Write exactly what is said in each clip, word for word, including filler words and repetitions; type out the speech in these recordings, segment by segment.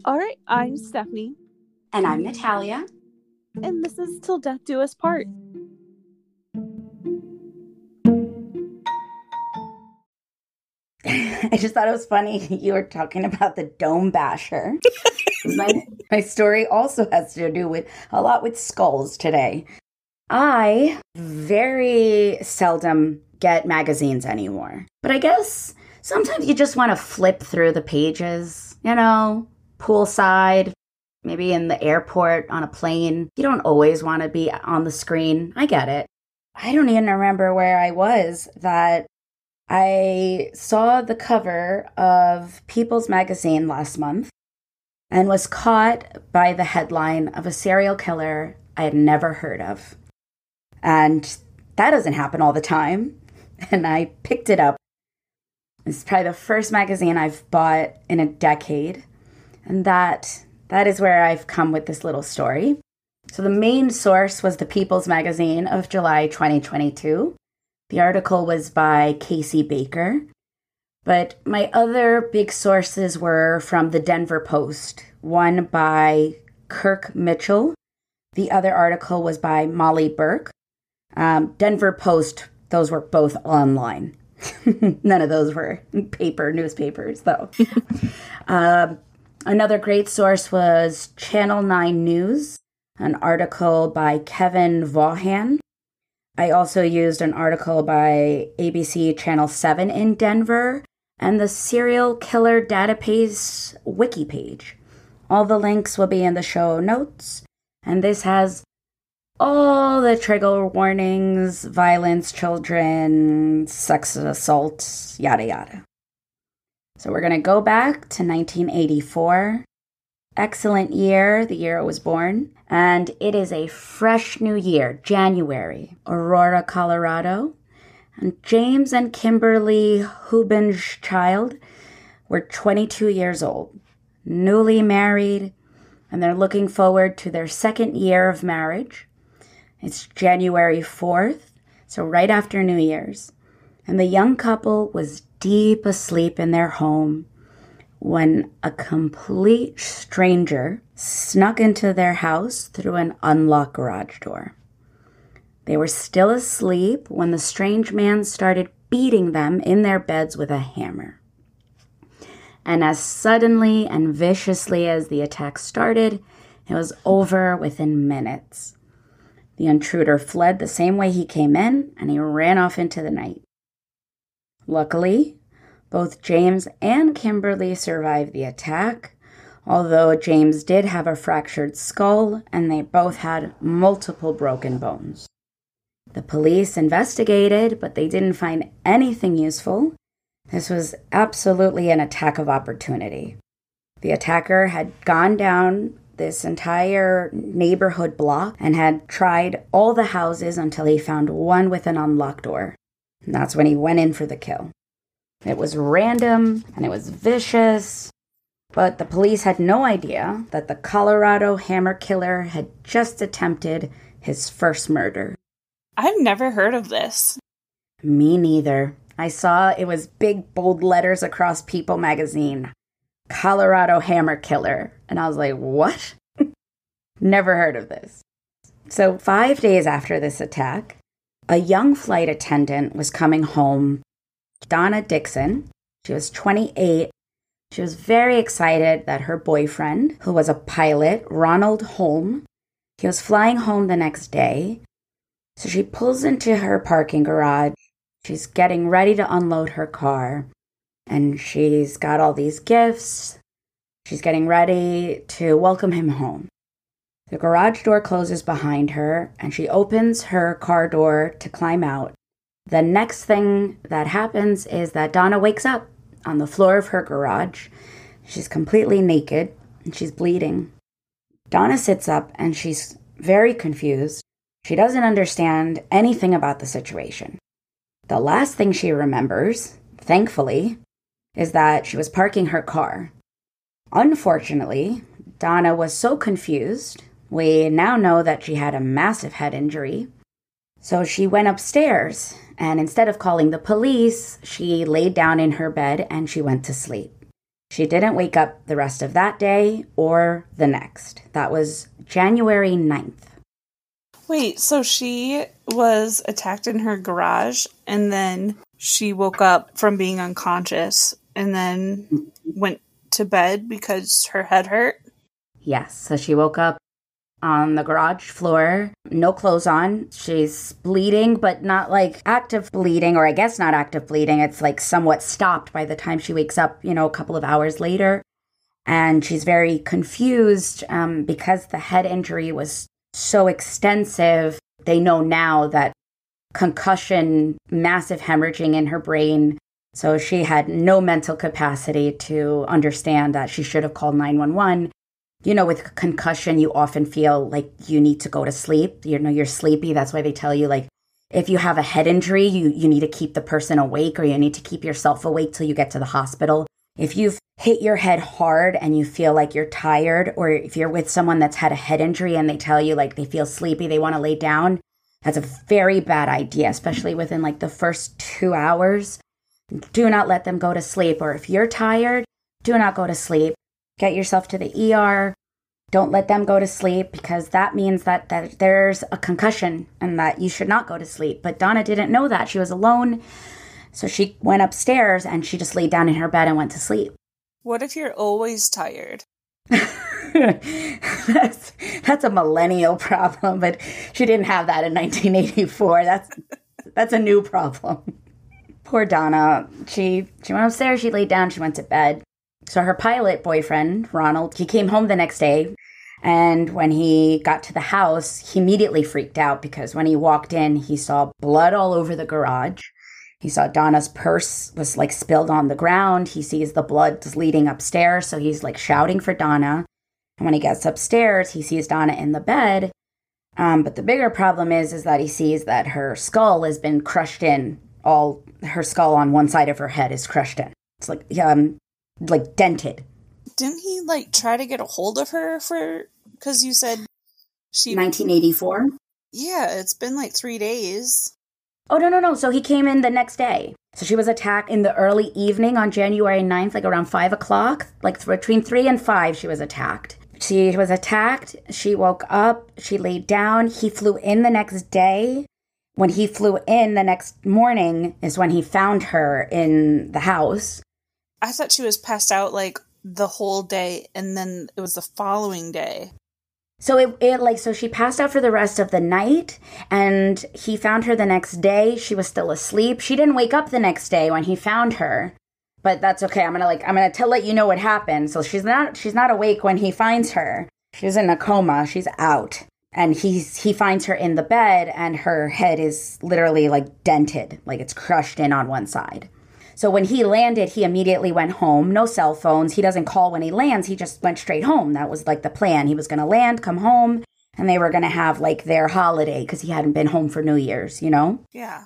All right, I'm Stephanie. And I'm Natalia. And this is Till Death Do Us Part. I just thought it was funny you were talking about the Dome Basher. my, my story also has to do with a lot with skulls today. I very seldom get magazines anymore. But I guess sometimes you just want to flip through the pages, you know, poolside, maybe in the airport, on a plane. You don't always want to be on the screen. I get it. I don't even remember where I was that I saw the cover of People's Magazine last month and was caught by the headline of a serial killer I had never heard of. And that doesn't happen all the time. And I picked it up. It's probably the first magazine I've bought in a decade. And that that is where I've come with this little story. So the main source was the People's Magazine of July twenty twenty-two. The article was by Casey Baker. But my other big sources were from the Denver Post, one by Kirk Mitchell. The other article was by Molly Burke. Um, Denver Post, those were both online. None of those were paper newspapers, though. um, another great source was Channel nine News, an article by Kevin Vaughan. I also used an article by A B C Channel seven in Denver and the Serial Killer Database wiki page. All the links will be in the show notes, and this has all the trigger warnings, violence, children, sex assault, yada yada. So we're going to go back to nineteen eighty-four. Excellent year, the year I was born. And it is a fresh new year, January, Aurora, Colorado. And James and Kimberly Hubenchild were twenty-two years old, newly married, and they're looking forward to their second year of marriage. It's January fourth, so right after New Year's. And the young couple was deep asleep in their home when a complete stranger snuck into their house through an unlocked garage door. They were still asleep when the strange man started beating them in their beds with a hammer. And as suddenly and viciously as the attack started, it was over within minutes. The intruder fled the same way he came in, and he ran off into the night. Luckily, both James and Kimberly survived the attack, although James did have a fractured skull and they both had multiple broken bones. The police investigated, but they didn't find anything useful. This was absolutely an attack of opportunity. The attacker had gone down this entire neighborhood block and had tried all the houses until he found one with an unlocked door. And that's when he went in for the kill. It was random and it was vicious, but the police had no idea that the Colorado hammer killer had just attempted his first murder. I've never heard of this. Me neither. I saw it was big, bold letters across People magazine. Colorado hammer killer. And I was like, what? Never heard of this. So five days after this attack, a young flight attendant was coming home. Donna Dixon. She was twenty-eight. She was very excited that her boyfriend, who was a pilot, Ronald Holm, he was flying home the next day. So she pulls into her parking garage. She's getting ready to unload her car. And she's got all these gifts. She's getting ready to welcome him home. The garage door closes behind her, and she opens her car door to climb out. The next thing that happens is that Donna wakes up on the floor of her garage. She's completely naked, and she's bleeding. Donna sits up, and she's very confused. She doesn't understand anything about the situation. The last thing she remembers, thankfully, is that she was parking her car. Unfortunately, Donna was so confused, we now know that she had a massive head injury. So she went upstairs, and instead of calling the police, she laid down in her bed and she went to sleep. She didn't wake up the rest of that day or the next. That was January ninth. Wait, so she was attacked in her garage and then she woke up from being unconscious and then went to bed because her head hurt? Yes, so she woke up on the garage floor, no clothes on. She's bleeding, but not like active bleeding, or I guess not active bleeding. It's like somewhat stopped by the time she wakes up, you know, a couple of hours later. And she's very confused um, because the head injury was so extensive. They know now that concussion, massive hemorrhaging in her brain. So she had no mental capacity to understand that she should have called nine one one. You know, with concussion, you often feel like you need to go to sleep. You know, you're sleepy. That's why they tell you, like, if you have a head injury, you, you need to keep the person awake, or you need to keep yourself awake till you get to the hospital. If you've hit your head hard and you feel like you're tired, or if you're with someone that's had a head injury and they tell you, like, they feel sleepy, they want to lay down, that's a very bad idea, especially within, like, the first two hours. Do not let them go to sleep. Or if you're tired, do not go to sleep. Get yourself to the E R. Don't let them go to sleep, because that means that, that there's a concussion and that you should not go to sleep. But Donna didn't know that. She was alone. So she went upstairs and she just laid down in her bed and went to sleep. What if you're always tired? that's, that's a millennial problem, but she didn't have that in nineteen eighty-four. That's that's a new problem. Poor Donna. She, she went upstairs, she laid down, she went to bed. So her pilot boyfriend, Ronald, he came home the next day, and when he got to the house, he immediately freaked out, because when he walked in, he saw blood all over the garage. He saw Donna's purse was like spilled on the ground. He sees the blood leading upstairs, so he's like shouting for Donna. And when he gets upstairs, he sees Donna in the bed. Um, but the bigger problem is, is that he sees that her skull has been crushed in. All her skull on one side of her head is crushed in. It's like, um, like dented. Didn't he like try to get a hold of her for, because you said she nineteen eighty-four? Yeah, it's been like three days. Oh, no, no, no. So he came in the next day. So she was attacked in the early evening on January ninth, like around five o'clock. Like between three and five, she was attacked. She was attacked. She woke up. She laid down. He flew in the next day. When he flew in the next morning is when he found her in the house. I thought she was passed out like the whole day, and then it was the following day. So it, it like so she passed out for the rest of the night, and he found her the next day. She was still asleep. She didn't wake up the next day when he found her, but that's okay. I'm gonna like I'm gonna tell let you know what happened. So she's not she's not awake when he finds her. She's in a coma. She's out, and he's he finds her in the bed, and her head is literally like dented, like it's crushed in on one side. So when he landed, he immediately went home. No cell phones. He doesn't call when he lands. He just went straight home. That was like the plan. He was going to land, come home, and they were going to have like their holiday because he hadn't been home for New Year's, you know? Yeah.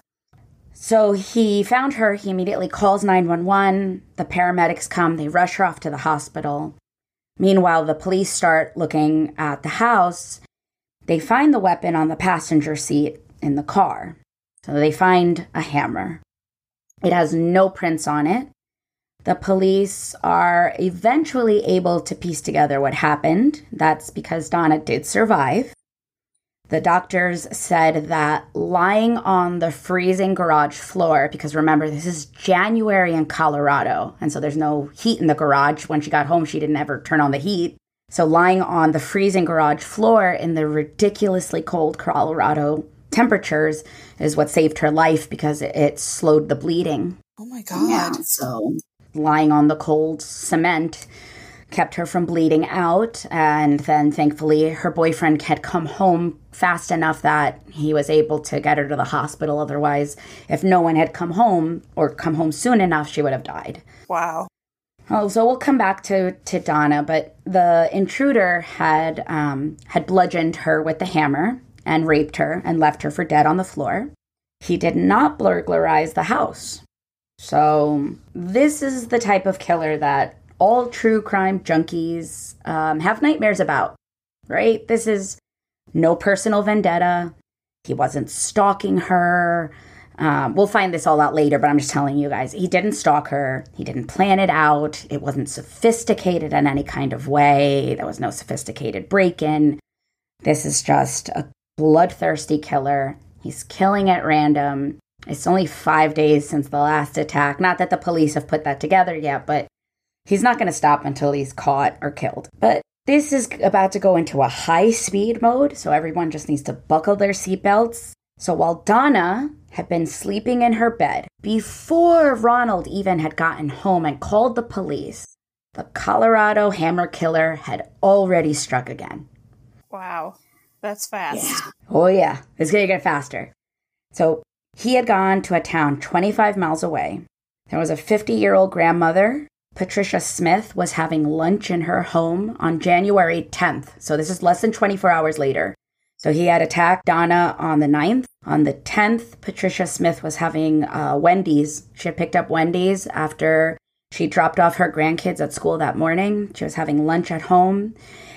So he found her. He immediately calls nine one one. The paramedics come. They rush her off to the hospital. Meanwhile, the police start looking at the house. They find the weapon on the passenger seat in the car. So they find a hammer. It has no prints on it. The police are eventually able to piece together what happened. That's because Donna did survive. The doctors said that lying on the freezing garage floor, because remember, this is January in Colorado, and so there's no heat in the garage. When she got home, she didn't ever turn on the heat. So lying on the freezing garage floor in the ridiculously cold Colorado temperatures is what saved her life, because it, it slowed the bleeding. Oh my God. Yeah, so lying on the cold cement kept her from bleeding out. And then thankfully her boyfriend had come home fast enough that he was able to get her to the hospital. Otherwise, if no one had come home or come home soon enough, she would have died. Wow. Oh, so we'll come back to, to Donna, but the intruder had um, had bludgeoned her with the hammer and raped her and left her for dead on the floor. He did not burglarize the house. So this is the type of killer that all true crime junkies um, have nightmares about, right? This is no personal vendetta. He wasn't stalking her. Um, we'll find this all out later, but I'm just telling you guys, he didn't stalk her. He didn't plan it out. It wasn't sophisticated in any kind of way. There was no sophisticated break-in. This is just a bloodthirsty killer. He's killing at random. It's only five days since the last attack. Not that the police have put that together yet, but he's not going to stop until he's caught or killed. But this is about to go into a high-speed mode, so everyone just needs to buckle their seatbelts. So while Donna had been sleeping in her bed, before Ronald even had gotten home and called the police, the Colorado Hammer Killer had already struck again. Wow, that's fast. Yeah. Oh yeah, it's going to get faster. So he had gone to a town twenty-five miles away. There was a fifty-year-old grandmother. Patricia Smith was having lunch in her home on January tenth. So this is less than twenty-four hours later. So he had attacked Donna on the ninth. On the tenth, Patricia Smith was having uh, Wendy's. She had picked up Wendy's after she dropped off her grandkids at school that morning. She was having lunch at home.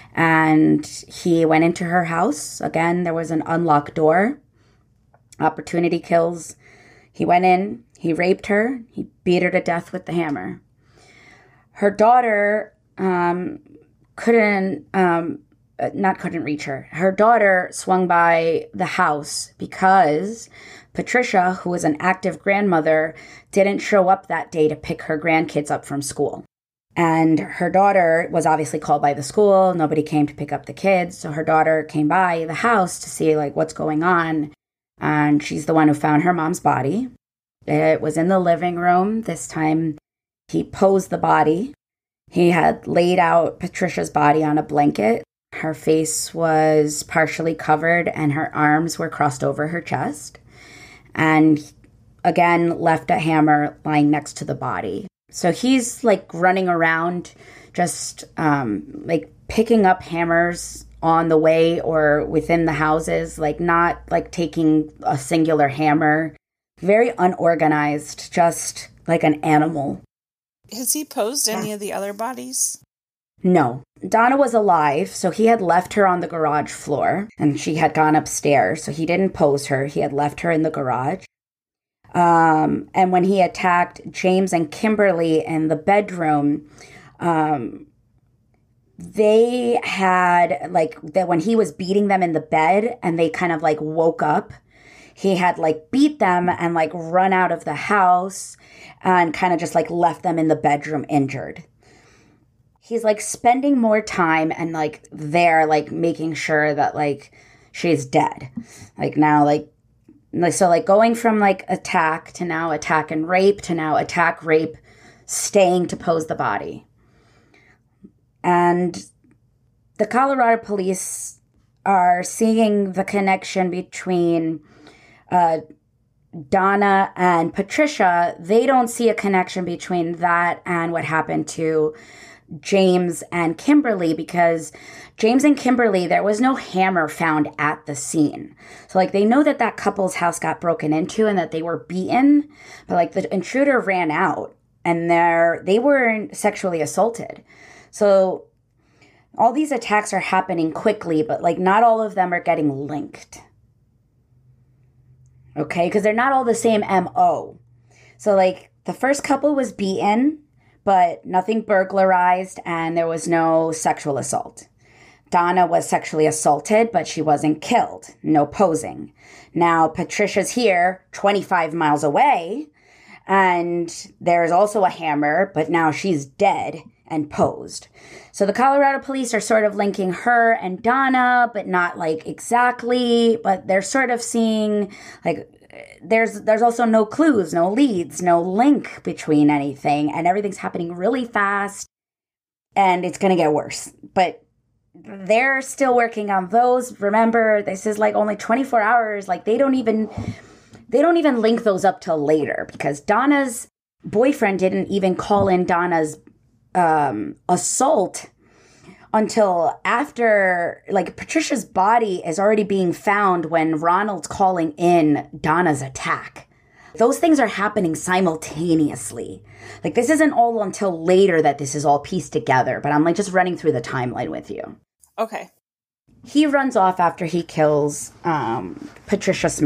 And he went into her house. Again, there was an unlocked door. Opportunity kills. He went in. He raped her. He beat her to death with the hammer. Her daughter um, couldn't... Um, not couldn't reach her. Her daughter swung by the house because Patricia, who was an active grandmother, didn't show up that day to pick her grandkids up from school. And her daughter was obviously called by the school. Nobody came to pick up the kids. So her daughter came by the house to see like what's going on. And she's the one who found her mom's body. It was in the living room. This time he posed the body. He had laid out Patricia's body on a blanket. Her face was partially covered and her arms were crossed over her chest. And again, left a hammer lying next to the body. So he's like running around just um, like picking up hammers on the way or within the houses, like not like taking a singular hammer. Very unorganized, just like an animal. Has he posed any of the other bodies? No. Donna was alive, so he had left her on the garage floor, and she had gone upstairs, so he didn't pose her. He had left her in the garage. Um, and when he attacked James and Kimberly in the bedroom, um, they had, like, that when he was beating them in the bed, and they kind of, like, woke up, he had, like, beat them and, like, run out of the house and kind of just, like, left them in the bedroom injured. He's, like, spending more time and, like, there, like, making sure that, like, she's dead. Like, now, like, so, like, going from, like, attack to now attack and rape to now attack, rape, staying to pose the body. And the Colorado police are seeing the connection between uh, Donna and Patricia. They don't see a connection between that and what happened to James and Kimberly, because James and Kimberly, there was no hammer found at the scene. So, like, they know that that couple's house got broken into and that they were beaten, but, like, the intruder ran out and they're, they were sexually assaulted. So all these attacks are happening quickly, but, like, not all of them are getting linked. Okay? Because they're not all the same M O. So, like, the first couple was beaten, but nothing burglarized, and there was no sexual assault. Donna was sexually assaulted, but she wasn't killed. No posing. Now, Patricia's here, twenty-five miles away, and there's also a hammer, but now she's dead and posed. So the Colorado police are sort of linking her and Donna, but not, like, exactly, but they're sort of seeing, like, There's there's also no clues, no leads, no link between anything, and everything's happening really fast, and it's going to get worse. But they're still working on those. Remember, this is like only twenty-four hours. Like, they don't even they don't even link those up till later, because Donna's boyfriend didn't even call in Donna's um, assault until after, like, Patricia's body is already being found when Ronald's calling in Donna's attack. Those things are happening simultaneously. Like, this isn't all until later that this is all pieced together, but I'm, like, just running through the timeline with you. Okay. He runs off after he kills um, Patricia Smith.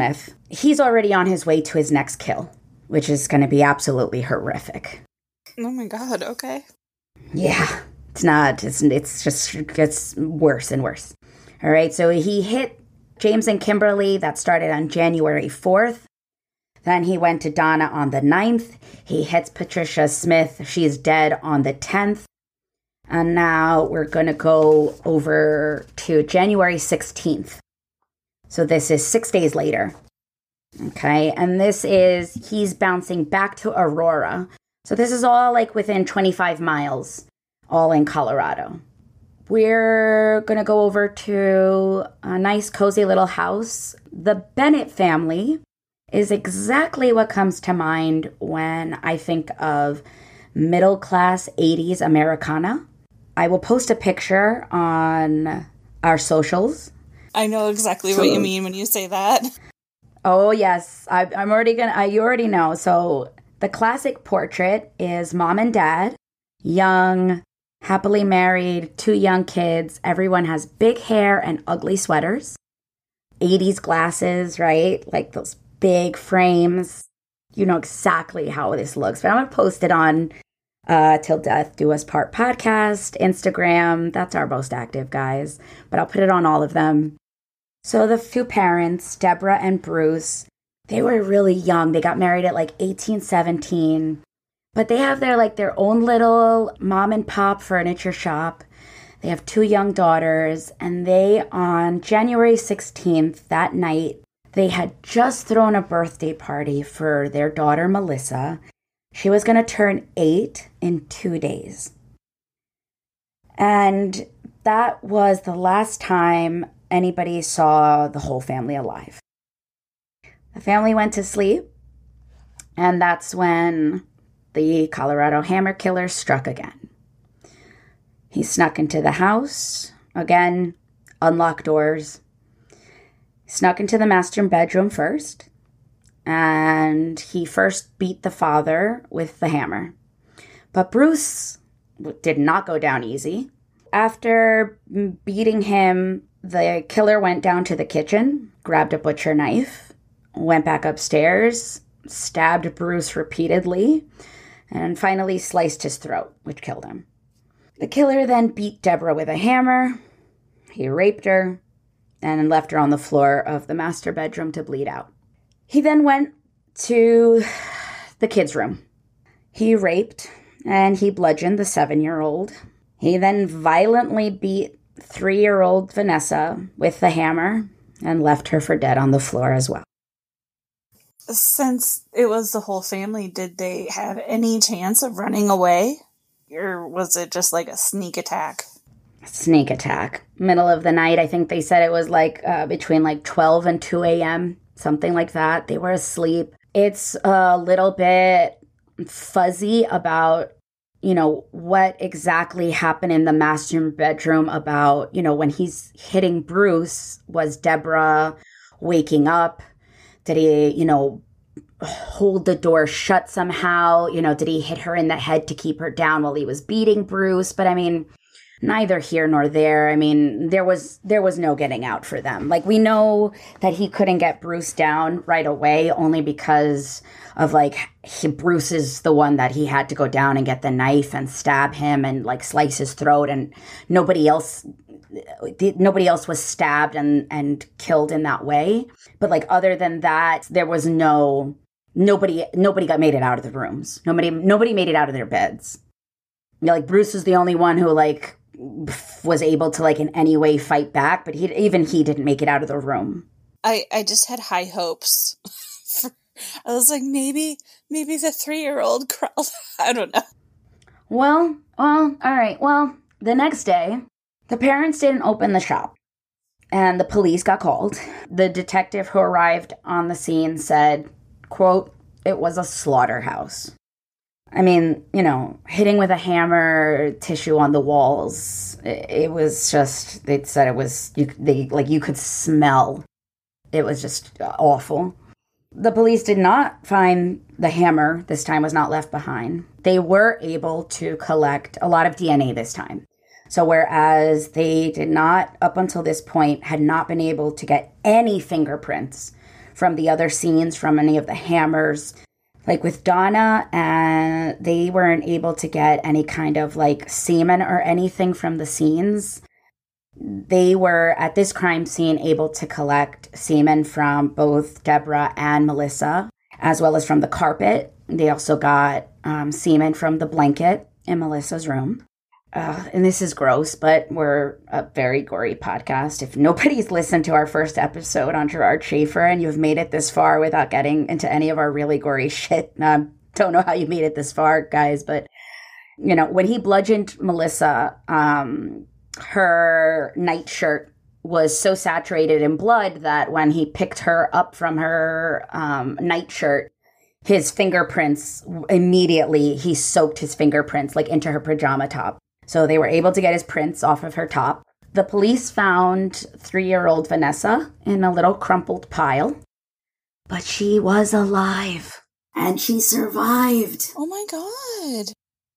he's already on his way to his next kill, which is going to be absolutely horrific. Oh my God, okay. Yeah, it's not, it's, it's just, it gets worse and worse. All right, so he hit James and Kimberly. That started on January fourth. Then he went to Donna on the ninth. He hits Patricia Smith. She's dead on the tenth. And now we're going to go over to January sixteenth. So this is six days later. Okay, and this is, he's bouncing back to Aurora. So this is all like within twenty-five miles, all in Colorado. We're going to go over to a nice, cozy little house. The Bennett family is exactly what comes to mind when I think of middle-class eighties Americana. I will post a picture on our socials. I know exactly so, what you mean when you say that. Oh, yes. I, I'm already going to, you already know. So the classic portrait is mom and dad, young, happily married, two young kids. Everyone has big hair and ugly sweaters. eighties glasses, right? Like those big frames. You know exactly how this looks. But I'm going to post it on uh, Till Death Do Us Part podcast, Instagram. That's our most active, guys. But I'll put it on all of them. So the two parents, Deborah and Bruce, they were really young. They got married at like eighteen, seventeen. But they have their like their own little mom and pop furniture shop. They have two young daughters. And they, on January sixteenth, that night, they had just thrown a birthday party for their daughter, Melissa. She was going to turn eight in two days. And that was the last time anybody saw the whole family alive. The family went to sleep, and that's when the Colorado Hammer Killer struck again. He snuck into the house, again, unlocked doors, snuck into the master bedroom first, and he first beat the father with the hammer. But Bruce did not go down easy. After beating him, the killer went down to the kitchen, grabbed a butcher knife, went back upstairs, stabbed Bruce repeatedly, and finally sliced his throat, which killed him. The killer then beat Deborah with a hammer. He raped her and left her on the floor of the master bedroom to bleed out. He then went to the kids' room. He raped and he bludgeoned the seven-year-old. He then violently beat three-year-old Vanessa with the hammer and left her for dead on the floor as well. Since it was the whole family, did they have any chance of running away? Or was it just like a sneak attack? Sneak attack. Middle of the night, I think they said it was like uh, between like twelve and two a.m., something like that. They were asleep. It's a little bit fuzzy about, you know, what exactly happened in the master bedroom about, you know, when he's hitting Bruce. Was Deborah waking up? Did he, you know, hold the door shut somehow? You know, did he hit her in the head to keep her down while he was beating Bruce? But I mean, neither here nor there. I mean, there was there was no getting out for them. Like, we know that he couldn't get Bruce down right away only because of, like, he, Bruce is the one that he had to go down and get the knife and stab him and, like, slice his throat, and nobody else nobody else was stabbed and, and killed in that way. But, like, other than that, there was no, nobody, nobody got made it out of the rooms. Nobody, nobody made it out of their beds. You know, like, Bruce was the only one who, like, was able to, like, in any way fight back, but he, even he didn't make it out of the room. I, I just had high hopes. for, I was like, maybe, maybe the three-year-old crawled. I don't know. Well, well, all right. Well, the next day, the parents didn't open the shop, and the police got called. The detective who arrived on the scene said, quote, "It was a slaughterhouse." I mean, you know, hitting with a hammer, tissue on the walls. It, it was just, they said it was, you, they like you could smell. It was just awful. The police did not find the hammer. This time was not left behind. They were able to collect a lot of D N A this time. So whereas they did not, up until this point, had not been able to get any fingerprints from the other scenes, from any of the hammers. Like with Donna, and they weren't able to get any kind of like semen or anything from the scenes. They were at this crime scene able to collect semen from both Deborah and Melissa, as well as from the carpet. They also got um, semen from the blanket in Melissa's room. Uh, and this is gross, but we're a very gory podcast. If nobody's listened to our first episode on Gerard Schaefer and you've made it this far without getting into any of our really gory shit, um, don't know how you made it this far, guys. But, you know, when he bludgeoned Melissa, um, her nightshirt was so saturated in blood that when he picked her up from her um, nightshirt, his fingerprints, immediately, he soaked his fingerprints like into her pajama top. So they were able to get his prints off of her top. The police found three-year-old Vanessa in a little crumpled pile, but she was alive and she survived. Oh my God.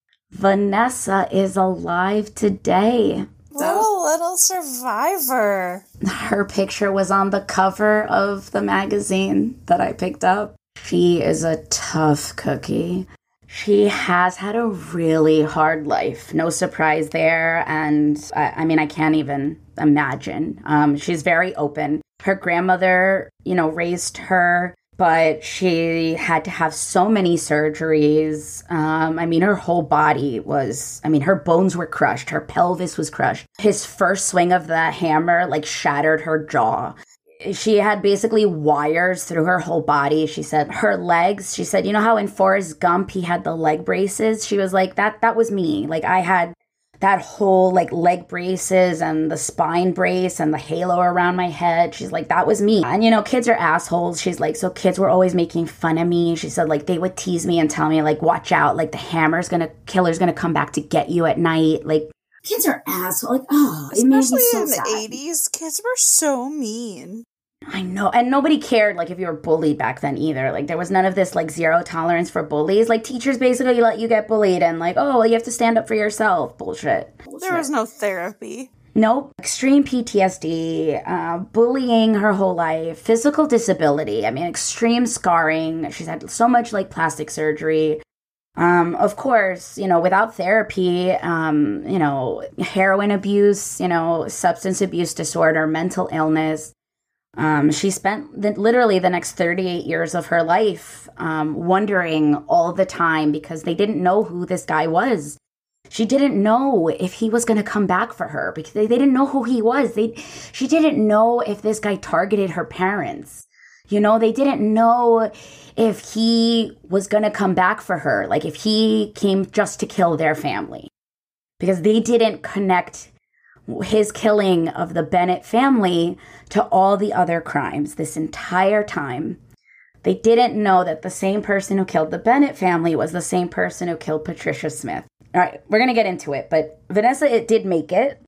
Vanessa is alive today. What a little survivor. Her picture was on the cover of the magazine that I picked up. She is a tough cookie. She has had a really hard life. No surprise there. And I, I mean, I can't even imagine. Um, she's very open. Her grandmother, you know, raised her, but she had to have so many surgeries. Um, I mean, her whole body was, I mean, her bones were crushed. Her pelvis was crushed. His first swing of the hammer, like, shattered her jaw. She had basically wires through her whole body. She said her legs, she said, you know how in Forrest Gump he had the leg braces? She was like, that that was me. Like I had that whole like leg braces and the spine brace and the halo around my head. She's like, that was me. And you know, kids are assholes. She's like, so kids were always making fun of me. She said like they would tease me and tell me like, watch out, like the hammer's gonna, killer's gonna come back to get you at night. Like kids are assholes. Like, oh, it made me so Especially in sad. the eighties, kids were so mean. I know. And nobody cared, like, if you were bullied back then either. Like, there was none of this, like, zero tolerance for bullies. Like, teachers basically let you get bullied and, like, oh, well, you have to stand up for yourself. Bullshit. Bullshit. There was no therapy. Nope. Extreme P T S D, uh, bullying her whole life, physical disability. I mean, extreme scarring. She's had so much, like, plastic surgery. Um, of course, you know, without therapy, um, you know, heroin abuse, you know, substance abuse disorder, mental illness. Um, she spent the, literally the next thirty-eight years of her life um, wondering all the time because they didn't know who this guy was. She didn't know if he was going to come back for her because they, they didn't know who he was. They, she didn't know if this guy targeted her parents. You know, they didn't know if he was going to come back for her, like if he came just to kill their family, because they didn't connect his killing of the Bennett family to all the other crimes this entire time. They didn't know that the same person who killed the Bennett family was the same person who killed Patricia Smith. All right, we're going to get into it, but Vanessa, it did make it.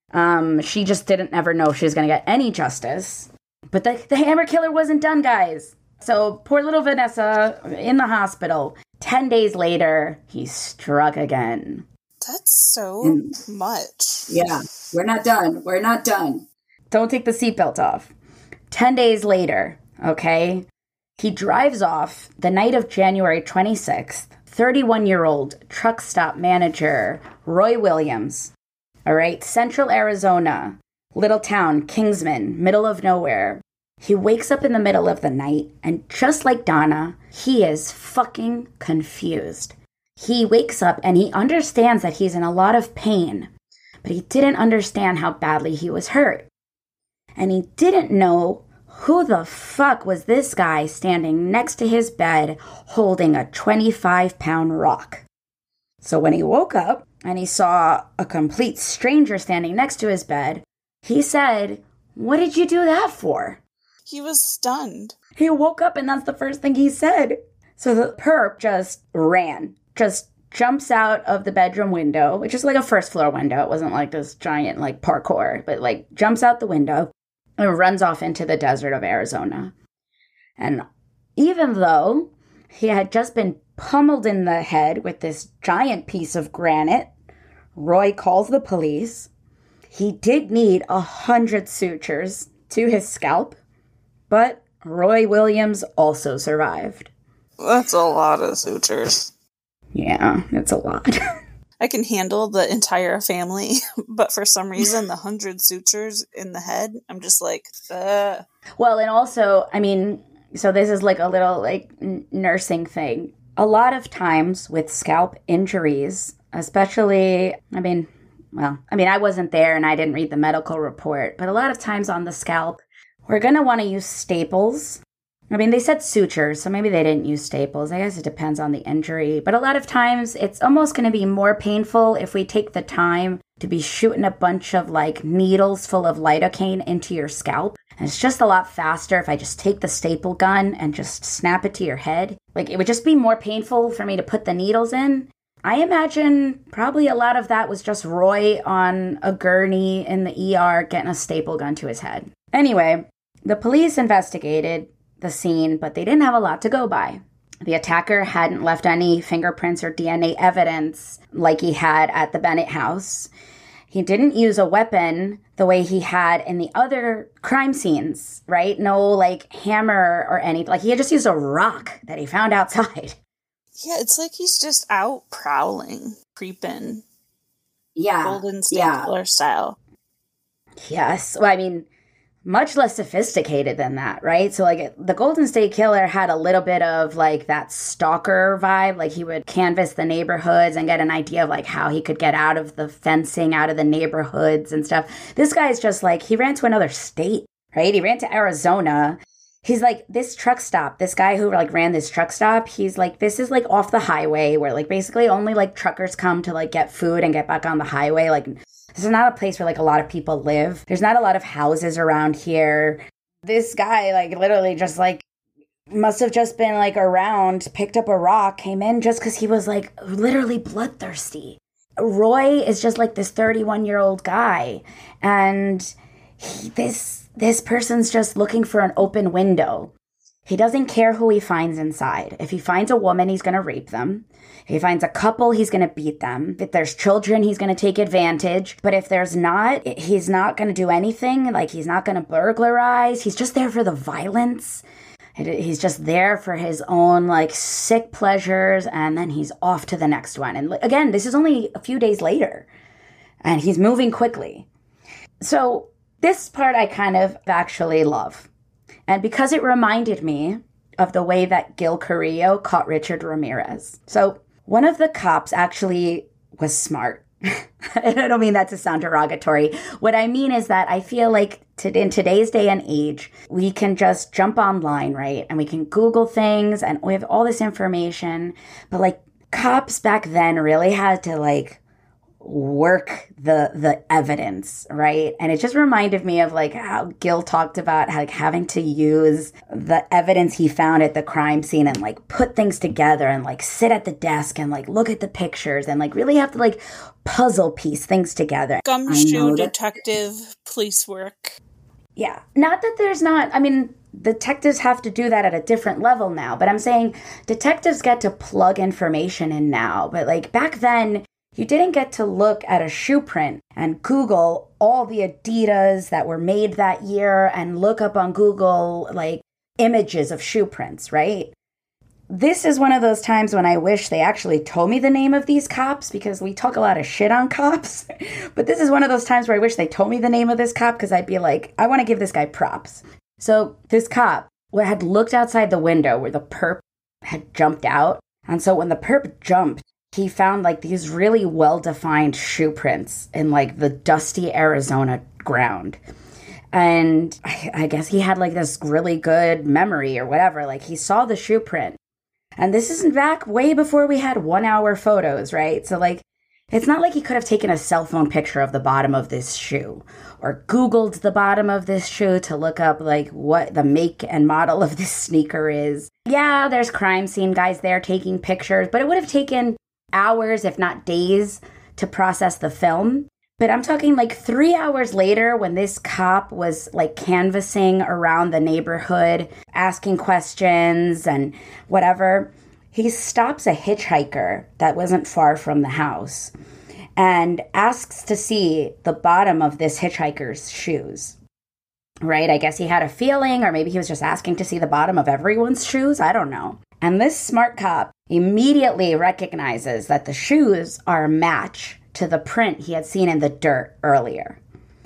Um, she just didn't ever know she was going to get any justice. But the, the hammer killer wasn't done, guys. So poor little Vanessa in the hospital. Ten days later, he struck again. That's so mm. much. Yeah, we're not done. We're not done. Don't take the seatbelt off. Ten days later, okay, he drives off the night of January twenty-sixth, thirty-one-year-old truck stop manager Roy Williams, all right, Central Arizona, little town, Kingsman, middle of nowhere. He wakes up in the middle of the night, and just like Donna, he is fucking confused. He wakes up and he understands that he's in a lot of pain, but he didn't understand how badly he was hurt. And he didn't know who the fuck was this guy standing next to his bed holding a twenty-five pound rock. So when he woke up and he saw a complete stranger standing next to his bed, he said, "What did you do that for?" He was stunned. He woke up and that's the first thing he said. So the perp just ran. Just jumps out of the bedroom window, which is like a first floor window. It wasn't like this giant like parkour, but like jumps out the window and runs off into the desert of Arizona. And even though he had just been pummeled in the head with this giant piece of granite, Roy calls the police. He did need a hundred sutures to his scalp, but Roy Williams also survived. That's a lot of sutures. Yeah, it's a lot. I can handle the entire family, but for some reason, the hundred sutures in the head, I'm just like, ugh. Well, and also, I mean, so this is like a little like n- nursing thing. A lot of times with scalp injuries, especially, I mean, well, I mean, I wasn't there and I didn't read the medical report, but a lot of times on the scalp, we're going to want to use staples. I mean, they said sutures, so maybe they didn't use staples. I guess it depends on the injury. But a lot of times, it's almost going to be more painful if we take the time to be shooting a bunch of, like, needles full of lidocaine into your scalp. And it's just a lot faster if I just take the staple gun and just snap it to your head. Like, it would just be more painful for me to put the needles in. I imagine probably a lot of that was just Roy on a gurney in the E R getting a staple gun to his head. Anyway, the police investigated the scene, but they didn't have a lot to go by. The attacker hadn't left any fingerprints or D N A evidence like he had at the Bennett house. He didn't use a weapon the way he had in the other crime scenes, right? No, like, hammer or anything. Like, he had just used a rock that he found outside. Yeah, it's like he's just out prowling, creeping. Yeah. Golden State yeah. Killer style. Yes. Well, I mean, much less sophisticated than that, right? So, like, the Golden State Killer had a little bit of, like, that stalker vibe. Like, he would canvass the neighborhoods and get an idea of, like, how he could get out of the fencing, out of the neighborhoods and stuff. This guy's just, like, he ran to another state, right? He ran to Arizona. He's like, this truck stop, this guy who, like, ran this truck stop, he's like, this is, like, off the highway where, like, basically only, like, truckers come to, like, get food and get back on the highway. Like, this is not a place where, like, a lot of people live. There's not a lot of houses around here. This guy, like, literally just, like, must have just been, like, around, picked up a rock, came in just because he was, like, literally bloodthirsty. Roy is just, like, this thirty-one-year-old guy. And he, this... This person's just looking for an open window. He doesn't care who he finds inside. If he finds a woman, he's going to rape them. If he finds a couple, he's going to beat them. If there's children, he's going to take advantage. But if there's not, he's not going to do anything. Like, he's not going to burglarize. He's just there for the violence. He's just there for his own, like, sick pleasures. And then he's off to the next one. And again, this is only a few days later. And he's moving quickly. So this part I kind of actually love. And because it reminded me of the way that Gil Carrillo caught Richard Ramirez. So one of the cops actually was smart. I don't mean that to sound derogatory. What I mean is that I feel like to, in today's day and age, we can just jump online, right? And we can Google things and we have all this information. But, like, cops back then really had to, like, work the the evidence, right? And it just reminded me of, like, how Gil talked about how, like, having to use the evidence he found at the crime scene and, like, put things together and, like, sit at the desk and, like, look at the pictures and, like, really have to, like, puzzle piece things together. Gumshoe detective that, police work. Yeah. Not that there's not, I mean, detectives have to do that at a different level now, but I'm saying detectives get to plug information in now. But, like, back then, you didn't get to look at a shoe print and Google all the Adidas that were made that year and look up on Google, like, images of shoe prints, right? This is one of those times when I wish they actually told me the name of these cops, because we talk a lot of shit on cops. But this is one of those times where I wish they told me the name of this cop, because I'd be like, I want to give this guy props. So this cop had looked outside the window where the perp had jumped out. And so when the perp jumped, he found, like, these really well-defined shoe prints in, like, the dusty Arizona ground. And I, I guess he had, like, this really good memory or whatever. Like, he saw the shoe print. And this isn't back way before we had one-hour photos, right? So, like, it's not like he could have taken a cell phone picture of the bottom of this shoe or Googled the bottom of this shoe to look up, like, what the make and model of this sneaker is. Yeah, there's crime scene guys there taking pictures, but it would have taken hours, if not days, to process the film. But I'm talking, like, three hours later when this cop was, like, canvassing around the neighborhood, asking questions and whatever, he stops a hitchhiker that wasn't far from the house and asks to see the bottom of this hitchhiker's shoes. right? I guess he had a feeling, or maybe he was just asking to see the bottom of everyone's shoes. I don't know. And this smart cop immediately recognizes that the shoes are a match to the print he had seen in the dirt earlier.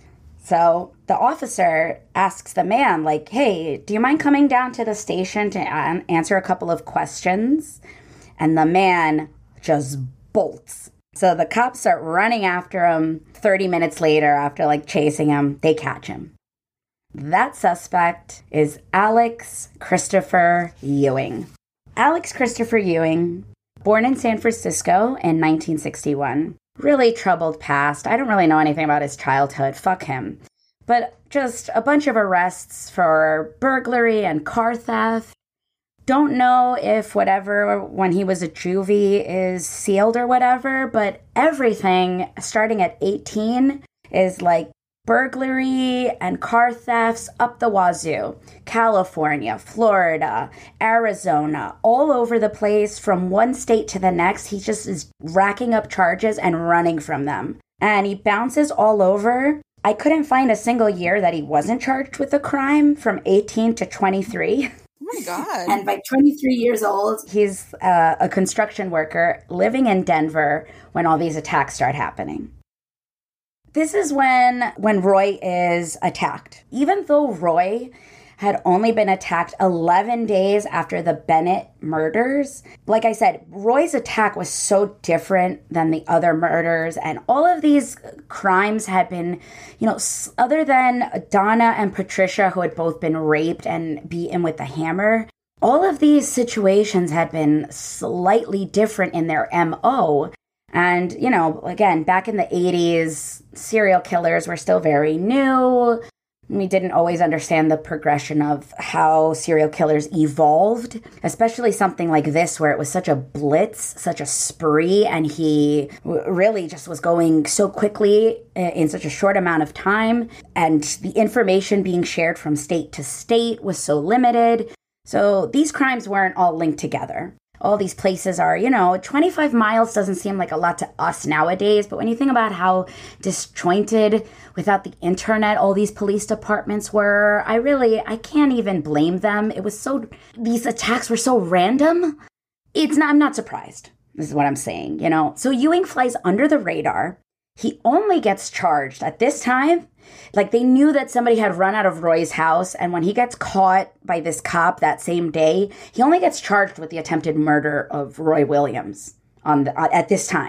So the officer asks the man, like, hey, do you mind coming down to the station to a- answer a couple of questions? And the man just bolts. So the cops start running after him. thirty minutes later, after like chasing him, they catch him. That suspect is Alex Christopher Ewing. Alex Christopher Ewing, born in San Francisco in nineteen sixty-one. Really troubled past. I don't really know anything about his childhood. Fuck him. But just a bunch of arrests for burglary and car theft. Don't know if whatever, when he was a juvie, is sealed or whatever, but everything starting at eighteen is like burglary and car thefts up the wazoo. California, Florida, Arizona, all over the place from one state to the next. He just is racking up charges and running from them. And he bounces all over. I couldn't find a single year that he wasn't charged with a crime from eighteen to twenty-three. Oh my God. And by twenty-three years old, he's uh, a construction worker living in Denver when all these attacks start happening. This is when, when Roy is attacked. Even though Roy had only been attacked eleven days after the Bennett murders, like I said, Roy's attack was so different than the other murders, and all of these crimes had been, you know, other than Donna and Patricia, who had both been raped and beaten with a hammer, all of these situations had been slightly different in their M O. And, you know, again, back in the eighties, serial killers were still very new. We didn't always understand the progression of how serial killers evolved, especially something like this where it was such a blitz, such a spree, and he really just was going so quickly in such a short amount of time. And the information being shared from state to state was so limited. So these crimes weren't all linked together. All these places are, you know, twenty-five miles doesn't seem like a lot to us nowadays, but when you think about how disjointed without the internet all these police departments were, I really, I can't even blame them. It was so, these attacks were so random. It's not, I'm not surprised. This is what I'm saying, you know. So Ewing flies under the radar. He only gets charged at this time. Like, they knew that somebody had run out of Roy's house, and when he gets caught by this cop that same day, he only gets charged with the attempted murder of Roy Williams on the, uh, at this time.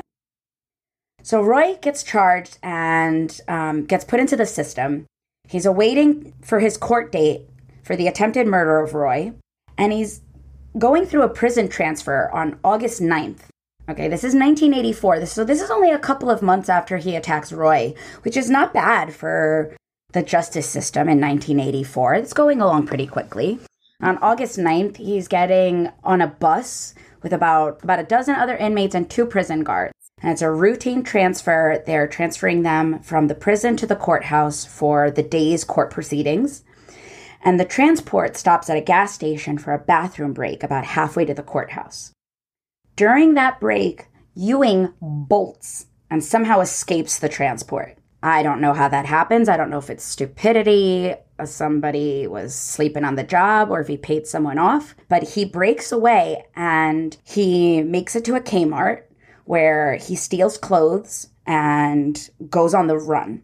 So Roy gets charged and um, gets put into the system. He's awaiting for his court date for the attempted murder of Roy, and he's going through a prison transfer on August ninth. Okay, this is nineteen eighty-four. This, so this is only a couple of months after he attacks Roy, which is not bad for the justice system in nineteen eighty-four. It's going along pretty quickly. On August ninth, he's getting on a bus with about, about a dozen other inmates and two prison guards. And it's a routine transfer. They're transferring them from the prison to the courthouse for the day's court proceedings. And the transport stops at a gas station for a bathroom break about halfway to the courthouse. During that break, Ewing bolts and somehow escapes the transport. I don't know how that happens. I don't know if it's stupidity, or somebody was sleeping on the job, or if he paid someone off. But he breaks away and he makes it to a Kmart where he steals clothes and goes on the run.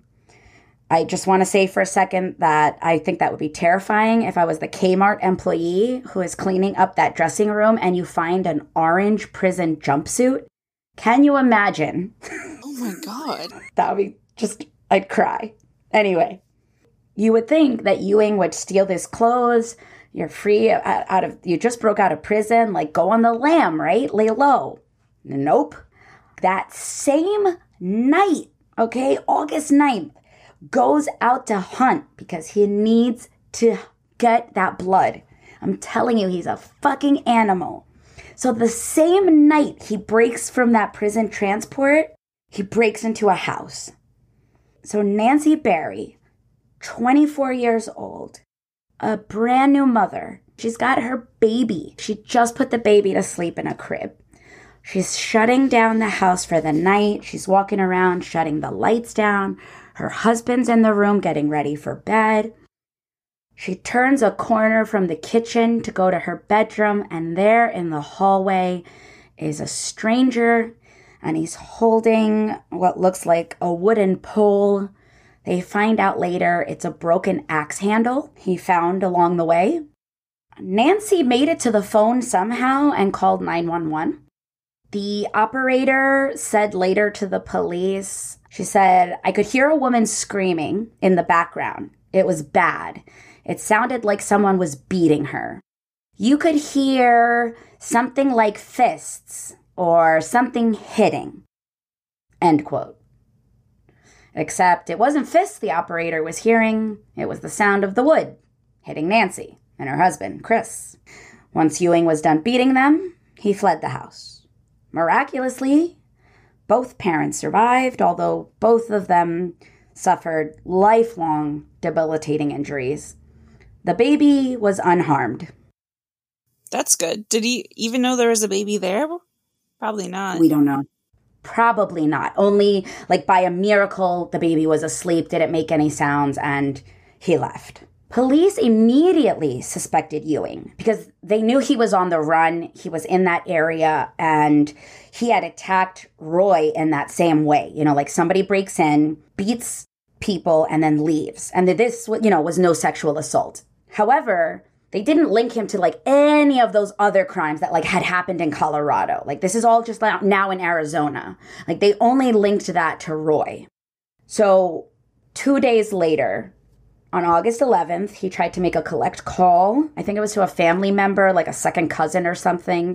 I just want to say for a second that I think that would be terrifying if I was the Kmart employee who is cleaning up that dressing room and you find an orange prison jumpsuit. Can you imagine? Oh my God. That would be just, I'd cry. Anyway, you would think that Ewing would steal his clothes. You're free out of, you just broke out of prison, like go on the lam, right? Lay low. Nope. That same night, okay, August ninth, goes out to hunt because he needs to get that blood. I'm telling you, he's a fucking animal. So the same night he breaks from that prison transport, he breaks into a house. So Nancy Berry, twenty-four years old, a brand new mother. She's got her baby. She just put the baby to sleep in a crib. She's shutting down the house for the night. She's walking around, shutting the lights down. Her husband's in the room getting ready for bed. She turns a corner from the kitchen to go to her bedroom, and there in the hallway is a stranger, and he's holding what looks like a wooden pole. They find out later it's a broken axe handle he found along the way. Nancy made it to the phone somehow and called nine one one. The operator said later to the police, she said, "I could hear a woman screaming in the background. It was bad. It sounded like someone was beating her. You could hear something like fists or something hitting." End quote. Except it wasn't fists the operator was hearing. It was the sound of the wood hitting Nancy and her husband, Chris. Once Ewing was done beating them, he fled the house. Miraculously, both parents survived, although both of them suffered lifelong debilitating injuries. The baby was unharmed. That's good. Did he even know there was a baby there? Probably not. We don't know. Probably not. Only, like, by a miracle, the baby was asleep, didn't make any sounds, and he left. Police immediately suspected Ewing because they knew he was on the run. He was in that area, and he had attacked Roy in that same way. You know, like somebody breaks in, beats people, and then leaves. And this, you know, was no sexual assault. However, they didn't link him to, like, any of those other crimes that, like, had happened in Colorado. Like, this is all just now in Arizona. Like, they only linked that to Roy. So, two days later, on August eleventh, he tried to make a collect call. I think it was to a family member, like a second cousin or something.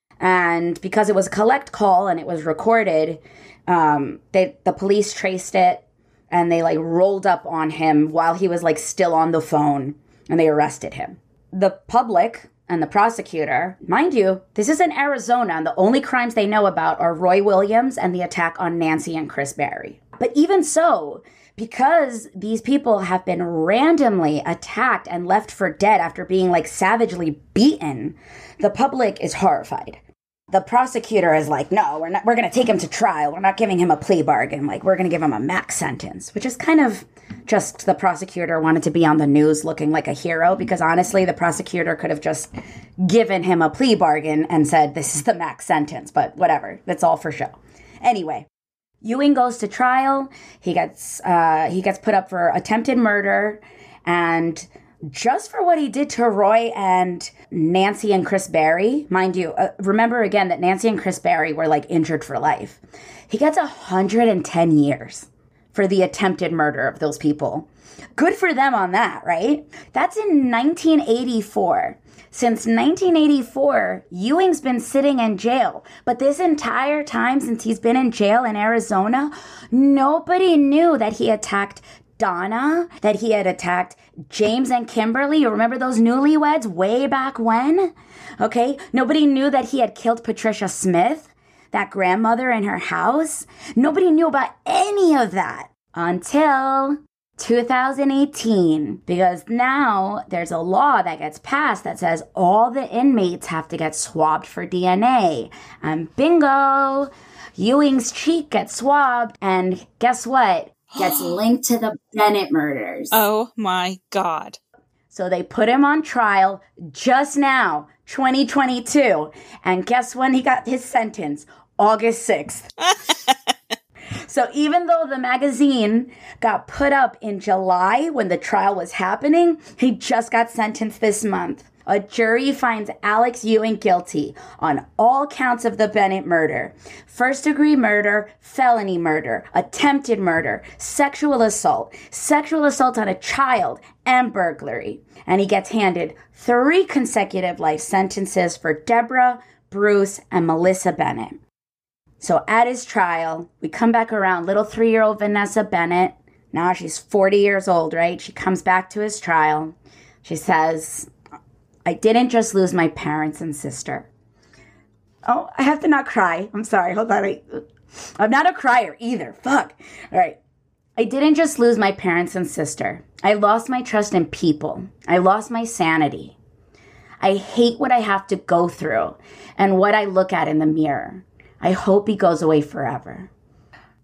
And because it was a collect call and it was recorded, um, they, the police traced it, and they, like, rolled up on him while he was, like, still on the phone, and they arrested him. The public and the prosecutor, mind you, this is in Arizona, and the only crimes they know about are Roy Williams and the attack on Nancy and Chris Berry. But even so, because these people have been randomly attacked and left for dead after being, like, savagely beaten, the public is horrified. The prosecutor is like, no, we're not, we're going to take him to trial. We're not giving him a plea bargain. Like, we're going to give him a max sentence, which is kind of just the prosecutor wanted to be on the news looking like a hero, because honestly, the prosecutor could have just given him a plea bargain and said, this is the max sentence, but whatever. That's all for show. Anyway, Ewing goes to trial. He gets, uh, he gets put up for attempted murder, and just for what he did to Roy and Nancy and Chris Berry, mind you, uh, remember again that Nancy and Chris Berry were, like, injured for life. He gets one hundred ten years for the attempted murder of those people. Good for them on that, right? That's in nineteen eighty-four. Since nineteen eighty-four, Ewing's been sitting in jail. But this entire time since he's been in jail in Arizona, nobody knew that he attacked Donna, that he had attacked James and Kimberly. You remember those newlyweds way back when? Okay, nobody knew that he had killed Patricia Smith, that grandmother in her house. Nobody knew about any of that until two thousand eighteen, because now there's a law that gets passed that says all the inmates have to get swabbed for D N A. And bingo, Ewing's cheek gets swabbed, and guess what? Gets linked to the Bennett murders. Oh my God. So they put him on trial just now, twenty twenty-two. And guess when he got his sentence? August sixth. So even though the magazine got put up in July when the trial was happening, he just got sentenced this month. A jury finds Alex Ewing guilty on all counts of the Bennett murder. First-degree murder, felony murder, attempted murder, sexual assault, sexual assault on a child, and burglary. And he gets handed three consecutive life sentences for Deborah, Bruce, and Melissa Bennett. So at his trial, we come back around little three-year-old Vanessa Bennett. Now she's forty years old, right? She comes back to his trial. She says, I didn't just lose my parents and sister. Oh, I have to not cry. I'm sorry. Hold on. I, I'm not a crier either. Fuck. All right. I didn't just lose my parents and sister. I lost my trust in people. I lost my sanity. I hate what I have to go through and what I look at in the mirror. I hope he goes away forever.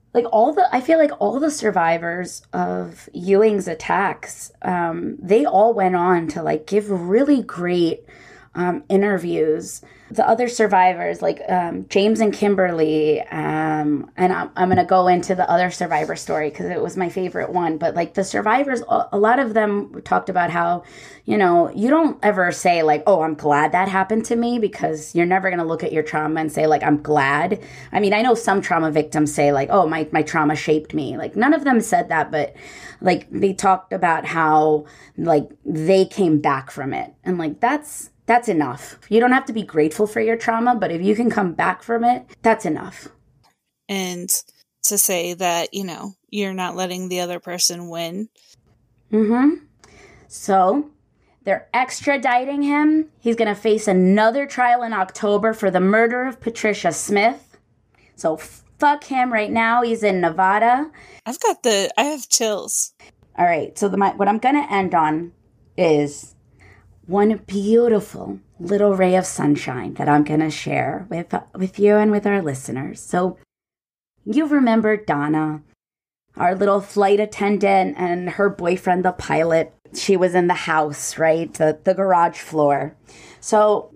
like all the, I feel like all the survivors of Ewing's attacks, um, they all went on to like give really great um, interviews. The other survivors, like um, James and Kimberly, um, and I'm, I'm going to go into the other survivor story because it was my favorite one. But like the survivors, a lot of them talked about how, you know, you don't ever say like, oh, I'm glad that happened to me, because you're never going to look at your trauma and say like, I'm glad. I mean, I know some trauma victims say like, oh, my, my trauma shaped me. Like none of them said that, but like they talked about how like they came back from it. And like that's, That's enough. You don't have to be grateful for your trauma, but if you can come back from it, that's enough. And to say that, you know, you're not letting the other person win. Mm-hmm. So they're extraditing him. He's going to face another trial in October for the murder of Patricia Smith. So fuck him right now. He's in Nevada. I've got the, I have chills. All right. So the, my, what I'm going to end on is one beautiful little ray of sunshine that I'm going to share with with you and with our listeners. So you remember Donna, our little flight attendant, and her boyfriend, the pilot. She was in the house, right? The, the garage floor. So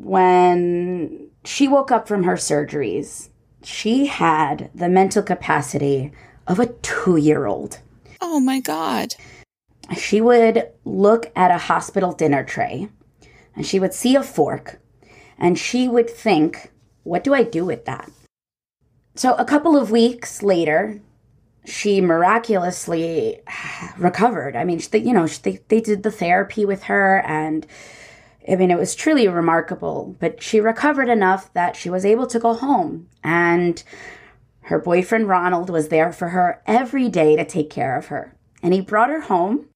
when she woke up from her surgeries, she had the mental capacity of a two-year-old. Oh, my God. She would look at a hospital dinner tray and she would see a fork and she would think, what do I do with that? So a couple of weeks later, she miraculously recovered. I mean, they, you know, they, they did the therapy with her, and I mean, it was truly remarkable, but she recovered enough that she was able to go home, and her boyfriend Ronald was there for her every day to take care of her. And he brought her home.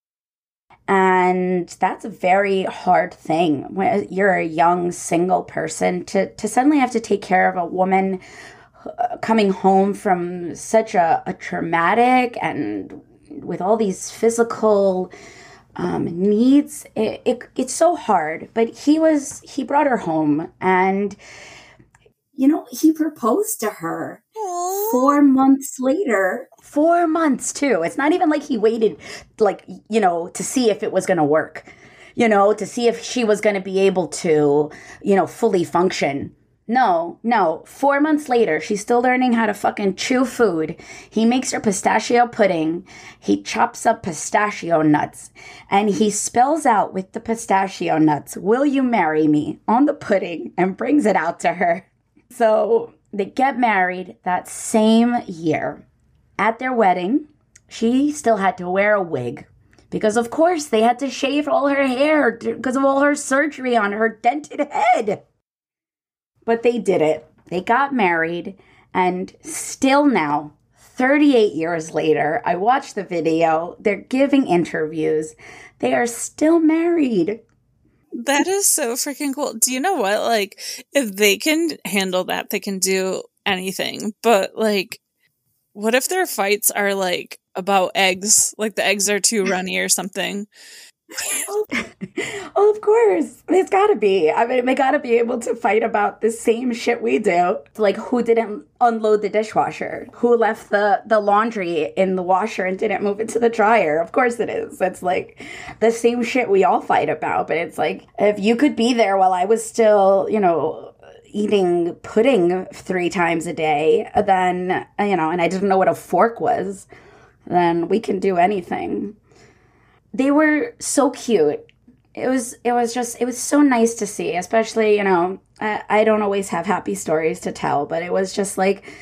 And that's a very hard thing when you're a young single person to, to suddenly have to take care of a woman coming home from such a, a traumatic and with all these physical um, needs. It, it, it's so hard. But he was, he brought her home, and, you know, he proposed to her. Aww. Four months later, four months too. It's not even like he waited, like, you know, to see if it was going to work, you know, to see if she was going to be able to, you know, fully function. No, no. Four months later, she's still learning how to fucking chew food. He makes her pistachio pudding. He chops up pistachio nuts, and he spells out with the pistachio nuts, "Will you marry me?" on the pudding, and brings it out to her. So they get married that same year. At their wedding, she still had to wear a wig because, of course, they had to shave all her hair because of all her surgery on her dented head. But they did it. They got married, and still now, thirty-eight years later, I watched the video. They're giving interviews. They are still married. That is so freaking cool. Do you know what? Like, if they can handle that, they can do anything. But, like, what if their fights are, like, about eggs? Like, the eggs are too runny or something. Oh, of course. It's gotta be. I mean, they gotta be able to fight about the same shit we do. Like, who didn't unload the dishwasher? Who left the, the laundry in the washer and didn't move it to the dryer? Of course it is. It's like the same shit we all fight about. But it's like, if you could be there while I was still, you know, eating pudding three times a day, then, you know, and I didn't know what a fork was, then we can do anything. They were so cute. It was, it was just, it was so nice to see, especially, you know, I, I don't always have happy stories to tell, but it was just like,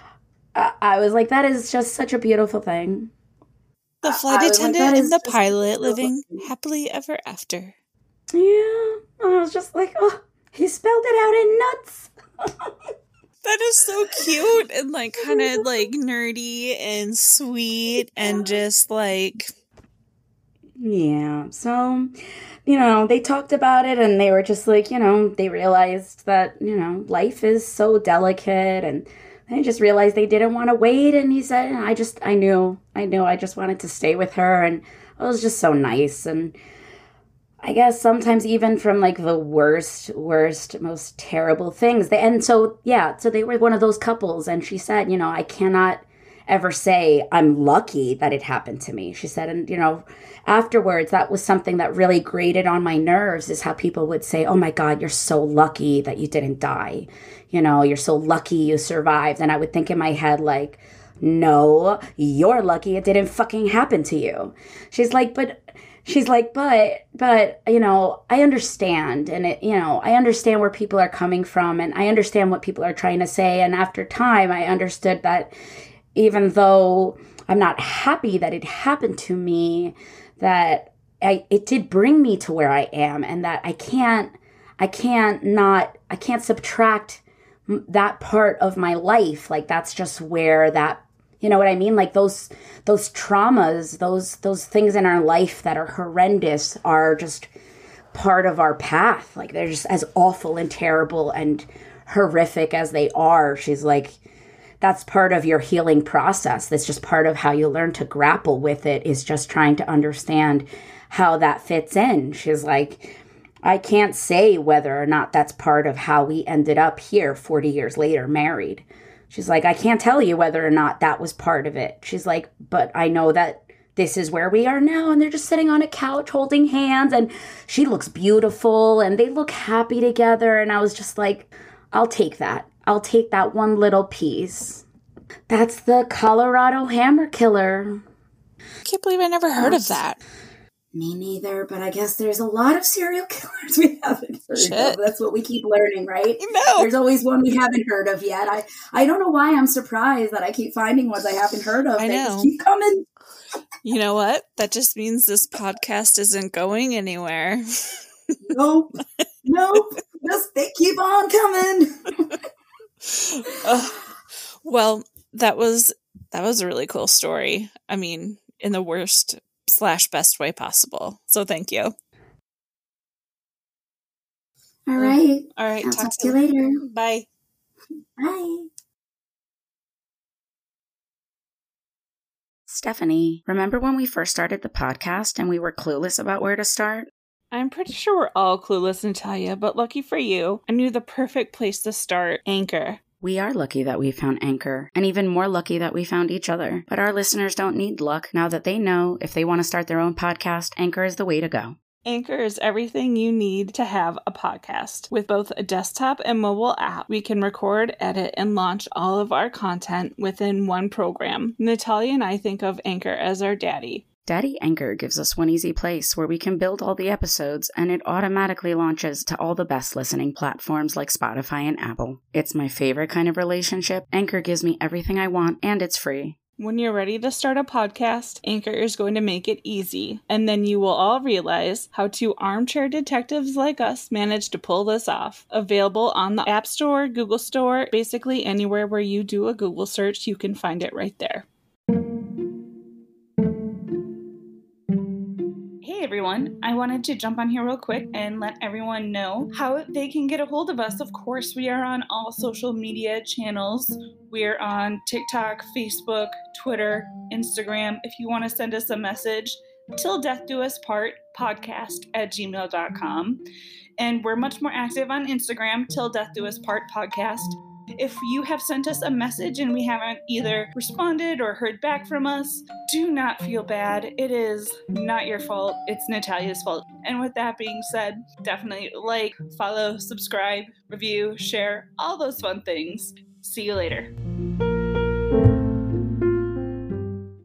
I, I was like, that is just such a beautiful thing. The flight I attendant like, and the pilot living happily ever after. Yeah. I was just like, oh, he spelled it out in nuts. That is so cute and like kind of like nerdy and sweet and just like... Yeah, so, you know, they talked about it and they were just like, you know, they realized that, you know, life is so delicate, and they just realized they didn't want to wait. And he said, I just, I knew, I knew I just wanted to stay with her, and it was just so nice. And I guess sometimes even from like the worst, worst, most terrible things. They, and so, yeah, so they were one of those couples, and she said, you know, I cannot ever say, I'm lucky that it happened to me. She said, and, you know, afterwards, that was something that really grated on my nerves, is how people would say, oh my God, you're so lucky that you didn't die. You know, you're so lucky you survived. And I would think in my head, like, no, you're lucky it didn't fucking happen to you. She's like, but... She's like, but, but, you know, I understand. And, it, you know, I understand where people are coming from, and I understand what people are trying to say. And after time, I understood that even though I'm not happy that it happened to me, that I, it did bring me to where I am, and that I can't, I can't not, I can't subtract that part of my life. Like, that's just where that, you know what I mean? Like those those traumas, those those things in our life that are horrendous are just part of our path. Like, they're just as awful and terrible and horrific as they are. She's like, that's part of your healing process. That's just part of how you learn to grapple with it, is just trying to understand how that fits in. She's like, I can't say whether or not that's part of how we ended up here forty years later, married. She's like, I can't tell you whether or not that was part of it. She's like, but I know that this is where we are now. And they're just sitting on a couch holding hands, and she looks beautiful and they look happy together. And I was just like, I'll take that. I'll take that one little piece. That's the Colorado Hammer Killer. I can't believe I never heard of that. Me neither, but I guess there's a lot of serial killers we haven't heard Shit. of. That's what we keep learning, right? No. There's always one we haven't heard of yet. I, I don't know why I'm surprised that I keep finding ones I haven't heard of. I They know. just keep coming. You know what? That just means this podcast isn't going anywhere. Nope. Nope. Just they keep on coming. uh, well, that was that was a really cool story. I mean, in the worst slash best way possible. So thank you. All right. All right. I'll Talk, talk to you later. Bye. Bye. Stephanie, remember when we first started the podcast and we were clueless about where to start? I'm pretty sure we're all clueless, Natalia, but lucky for you, I knew the perfect place to start, Anchor. We are lucky that we found Anchor, and even more lucky that we found each other. But our listeners don't need luck now that they know if they want to start their own podcast, Anchor is the way to go. Anchor is everything you need to have a podcast. With both a desktop and mobile app, we can record, edit, and launch all of our content within one program. Natalia and I think of Anchor as our daddy. Daddy Anchor gives us one easy place where we can build all the episodes, and it automatically launches to all the best listening platforms like Spotify and Apple. It's my favorite kind of relationship. Anchor gives me everything I want, and it's free. When you're ready to start a podcast, Anchor is going to make it easy. And then you will all realize how two armchair detectives like us managed to pull this off. Available on the App Store, Google Store, basically anywhere where you do a Google search, you can find it right there. Hey everyone, I wanted to jump on here real quick and let everyone know how they can get a hold of us. Of course, we are on all social media channels. We're on TikTok, Facebook, Twitter, Instagram. If you want to send us a message, till death do us part podcast at gmail dot com. And we're much more active on Instagram, till death do us part podcast. If you have sent us a message and we haven't either responded or heard back from us, do not feel bad. It is not your fault. It's Natalia's fault. And with that being said, definitely like, follow, subscribe, review, share, all those fun things. See you later.